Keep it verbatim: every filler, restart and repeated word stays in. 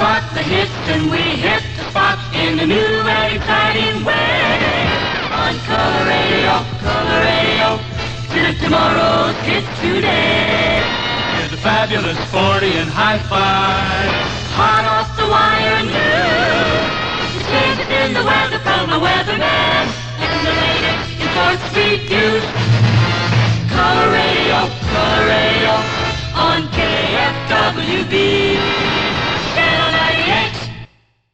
spot the hits and we hit the spot in a new and exciting way. On Color Radio, Color Radio, here's tomorrow's hit today. Here's a fabulous forty and hi-fi, Hot off the wire and new. The changes in the weather from a weatherman and the latest in sports reviews. Color Radio, Color Radio, on K F W B.